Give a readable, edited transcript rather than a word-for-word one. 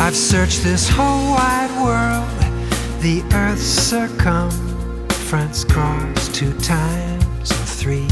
I've searched this whole wide world, the earth's circumference crossed 2 times and 3